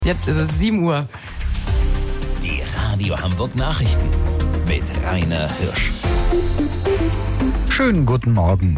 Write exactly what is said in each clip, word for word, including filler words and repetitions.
Jetzt ist es sieben Uhr. Die Radio Hamburg Nachrichten mit Rainer Hirsch. Schönen guten Morgen.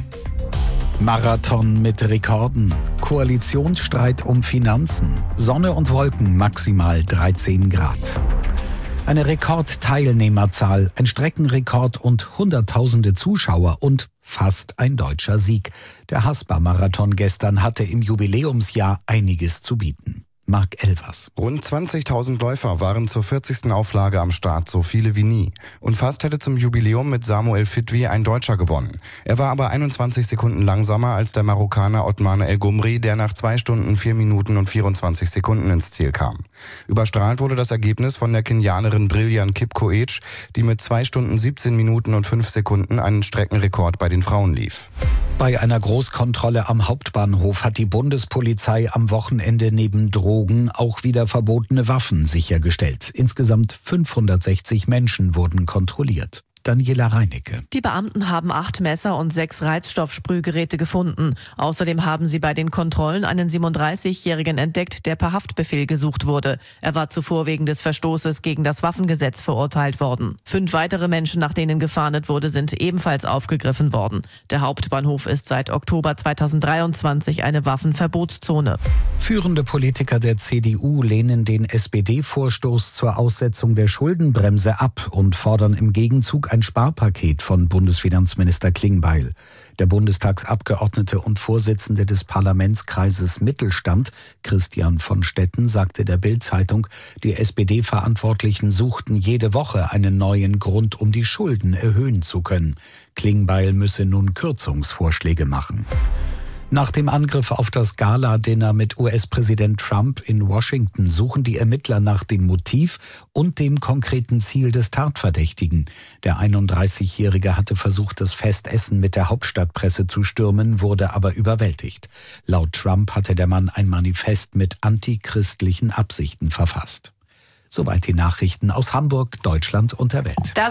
Marathon mit Rekorden, Koalitionsstreit um Finanzen, Sonne und Wolken maximal dreizehn Grad. Eine Rekordteilnehmerzahl, ein Streckenrekord und Hunderttausende Zuschauer und fast ein deutscher Sieg. Der Haspa-Marathon gestern hatte im Jubiläumsjahr einiges zu bieten. Marc Elvers. Rund zwanzigtausend Läufer waren zur vierzigsten Auflage am Start, so viele wie nie. Und fast hätte zum Jubiläum mit Samuel Fitwi ein Deutscher gewonnen. Er war aber einundzwanzig Sekunden langsamer als der Marokkaner Othman El Gumri, der nach zwei Stunden, vier Minuten und vierundzwanzig Sekunden ins Ziel kam. Überstrahlt wurde das Ergebnis von der Kenianerin Brillian Kipkoech, die mit zwei Stunden, siebzehn Minuten und fünf Sekunden einen Streckenrekord bei den Frauen lief. Bei einer Großkontrolle am Hauptbahnhof hat die Bundespolizei am Wochenende neben Drogen auch wieder verbotene Waffen sichergestellt. Insgesamt fünfhundertsechzig Menschen wurden kontrolliert. Daniela Reinecke. Die Beamten haben acht Messer und sechs Reizstoffsprühgeräte gefunden. Außerdem haben sie bei den Kontrollen einen siebenunddreißigjährigen entdeckt, der per Haftbefehl gesucht wurde. Er war zuvor wegen des Verstoßes gegen das Waffengesetz verurteilt worden. Fünf weitere Menschen, nach denen gefahndet wurde, sind ebenfalls aufgegriffen worden. Der Hauptbahnhof ist seit Oktober zweitausenddreiundzwanzig eine Waffenverbotszone. Führende Politiker der C D U lehnen den S P D-Vorstoß zur Aussetzung der Schuldenbremse ab und fordern im Gegenzug ein Sparpaket von Bundesfinanzminister Klingbeil. Der Bundestagsabgeordnete und Vorsitzende des Parlamentskreises Mittelstand, Christian von Stetten, sagte der Bild-Zeitung, die S P D-Verantwortlichen suchten jede Woche einen neuen Grund, um die Schulden erhöhen zu können. Klingbeil müsse nun Kürzungsvorschläge machen. Nach dem Angriff auf das Gala-Dinner mit U S-Präsident Trump in Washington suchen die Ermittler nach dem Motiv und dem konkreten Ziel des Tatverdächtigen. Der einunddreißigjährige hatte versucht, das Festessen mit der Hauptstadtpresse zu stürmen, wurde aber überwältigt. Laut Trump hatte der Mann ein Manifest mit antichristlichen Absichten verfasst. Soweit die Nachrichten aus Hamburg, Deutschland und der Welt. Das